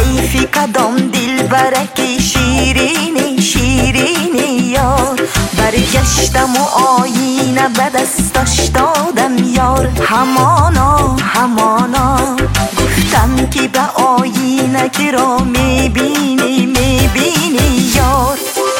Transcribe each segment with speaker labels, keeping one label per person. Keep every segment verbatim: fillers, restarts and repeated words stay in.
Speaker 1: حیفی قدم دل برکی شیرینی شیرینی یار. برگشتم و آینه به دستش دادم یار. همانا همانا گفتم که به آینه که را میبینی میبینی یار.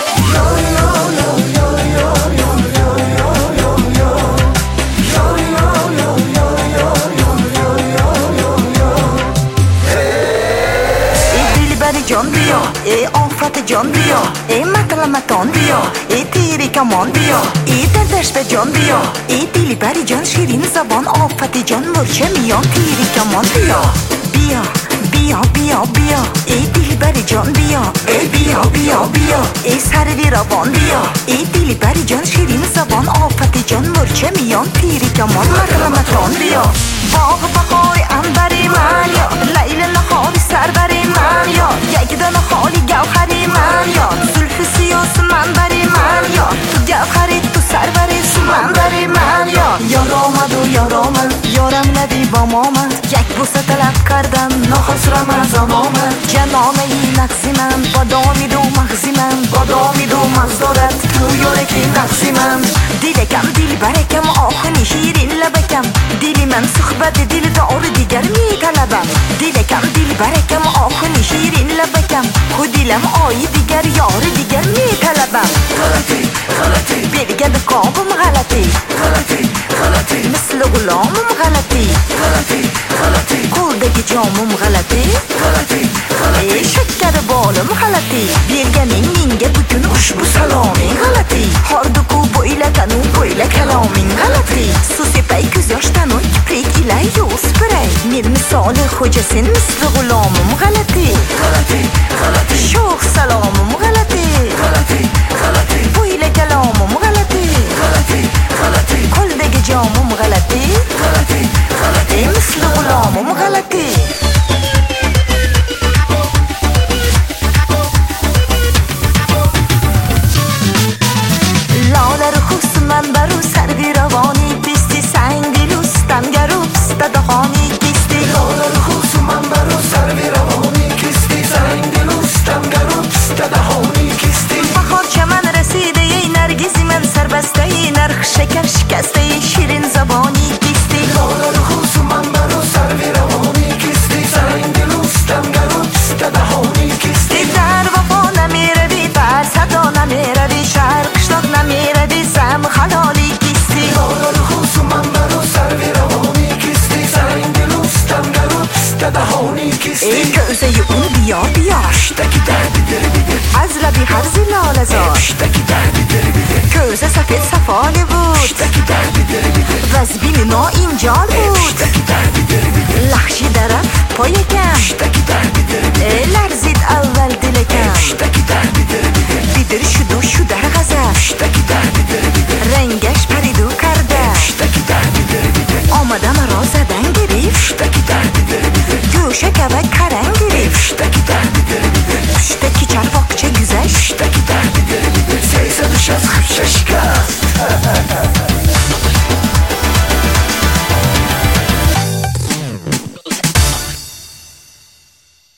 Speaker 1: جان بیا ای آفت جان بیا ای مطلمتان بیا ای تیری کمان بیا ای دردش به جان بیا ای دیلی بری جان شیرین زبان آفت جان مرچه میان تیری کمان بیا بیا بیا بیا بیا ای دیلی بری جان بیا ای بیا بیا بیا ای سروی روان بیا ای دیلی بری جان شیرین زبان آفت جان مرچه میان تیری کمان مطلمتان بیا. باغ بهار انبری من یا لیل نهار سربری من یا یک دانه خالی گوهری من یا زلف سیاس من بری من یا تو گوهری تو سربری من بری من یا یار آمد و یار آمد یارم ندی با مامد یک بوسه طلب کردم نخسرم از آمد جنانه ای نقصی من بادامی دو مغزی من بادامی دو مغز دارد تو یارکی نقصی من دیلکم دیل برکم آخونی شیرین لبکم دیلی من صحبت دیل دار دیگر می طلبم دیلکم دیل برکم آخونی شیرین لبکم خود دیلم آی دیگر یار دیگر می طلبم. غلطی غلطی بیرگه بکابم غلطی غلطی غلطی مثل غلامم غلطی غلطی غلطی کردگی جامم غلطی غلطی غلطی شکر بالم غلطی بیرگنین اینگه بکن خوشبو سلامی غلطی هاردکو بویله کنو بویله کلامی غلطی سوسی پی کزاشتن و کپریک ایله یوز پری میر مثال خوجسین مثل غلامم غلطی غلطی غلطی شوخ سلامم غلطی غلطی غلطی بویله کلامم غلطی غلطی غلطی کلدگی جامم غلطی غلطی غلطی مثل غلامم غلطی. لاله رو خوست من برو سروی روانی بیستی سنگ دلوستم گرو بسته دهانی کیستی لاله رو خوست من برو سروی روانی کیستی سنگ دلوستم گرو بسته دهانی کیستی بخار چمن رسیده ی نرگیزی من سربسته ی نرخ شکر شکسته ی شیرین زبانی کیستی لاله رو خوست من برو سروی روانی کیستی سنگ دلوستم گرو بسته دهانی کیستی در وفا نمیروی بر صدا نمیروی شهر قشتاق نمیروی سم خلالی کیستی لاله رو خوست من برو سروی روانی کیستی سنگ دلوستم گرو بسته دهانی کیستی ای گوزه اون بیا بیا اشتکی دردی دری بیده از لبی هرزی لاله زار اشتکی دردی دری بیده گوزه سفید صفالی بود اشتکی دردی دری بیده وزبین نا اینجال بود اشتکی دردی دری بیده لخشی درف پای کم اشتکی دردی دری بیده ای لرزید اول دلکم اشتکی دردی دری بیده بیدر شدو شو در غزه اشتکی دردی دری بیده رنگش پریدو کرده اشتکی دردی دری بیده آمدم را زدن گریف اشتکی دردی دری بیده گوشه کبک کرن گریف اشتکی دردی دری بیده اشتکی چرپاک چه گذشت اشتکی دردی دری بیده سیصد و شصت ششکست